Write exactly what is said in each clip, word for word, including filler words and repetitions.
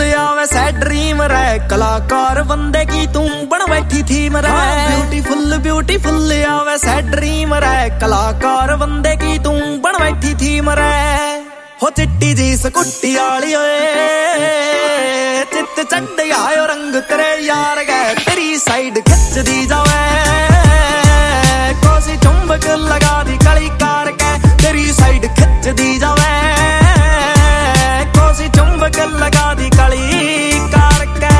आवे सै ड्रीम रे, कलाकार बंदे की तू बन बैठी थी मरे। ब्यूटीफुल ब्यूटीफुल आवे सै ड्रीम रे, कलाकार बंदे की तू बन बैठी थी मरे। हो चिट्टी जी स्कूटी आली ओए, चित चढ़ आयो रंग तेरे यार गए, तेरी साइड खिच दी जावे, कोसी चुंबक लगा दी कली कार के, तेरी साइड खिच दी जावे, कोसी चुंबक लगा दी कली कार के।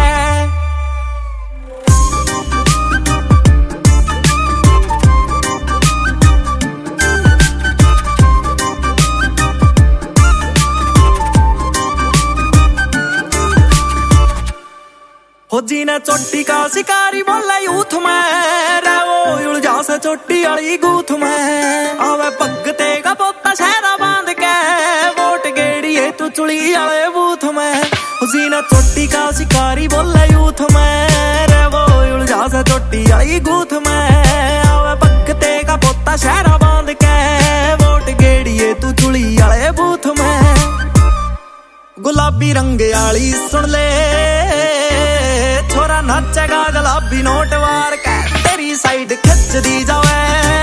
हो जी ने चोटी का शिकारी बोला यूथ में रे, वो उलझा से चोटी वाली गूथ में आवे भगते का पोता शहरा बांध के, वोट गेड़ी है तू चुड़ी वाले बूथ में। हो जी ने चोटी का शिकारी बोला यूथ में रे, वो उलझा से चोटी वाली गूथ में आवे भगते का पोता शहरा बांध के, वोट गेड़ी है तू चुड़ी वाले बूथ में। गुलाबी रंग आली सुन ले छोरा नाचेगा गुलाबी नोट वार के, तेरी साइड खिच दी जावे,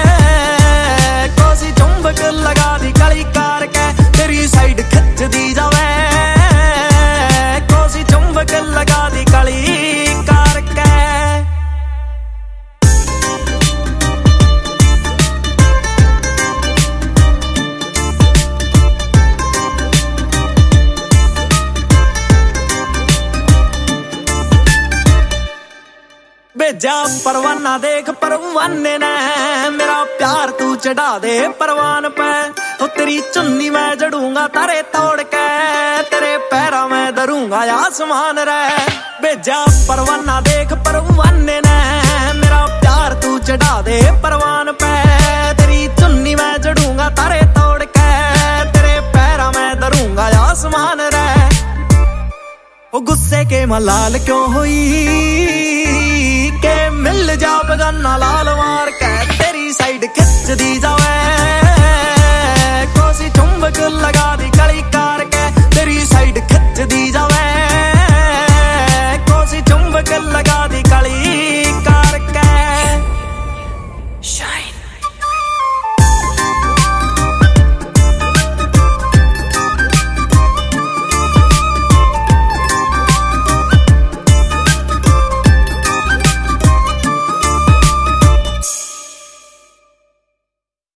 कोसी चुंबक लगा दी कली कार के, तेरी साइड खिच दी जावे, कोसी चुंबक लगा दी कली कार के। भेजा परवाना देख परवाने ने, मेरा प्यार तू चढ़ा दे परवान पे, तो तेरी चुन्नी मैं जड़ूंगा तारे तोड़ के, तेरे पैरा में धरूंगा आसमान रे। भेजा परवाना देख परवाने ने, मेरा प्यार तू चढ़ा दे परवान पे, तेरी चुन्नी मैं जड़ूंगा तारे तोड़ के, तेरे पैरा में धरूंगा आसमान रे। ओ गुस्से के मलाल क्यों हुई के मिल जा बगाना लाल मार के, तेरी साइड खिच दी जावे, कोसी चुंबक लगा